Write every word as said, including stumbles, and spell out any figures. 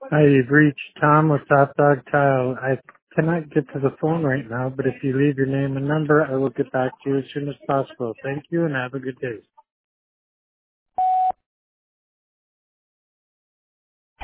Hi, you've reached Tom with Top Dog Tile. I cannot get to the phone right now, but if you leave your name and number, I will get back to you as soon as possible. Thank you and have a good day.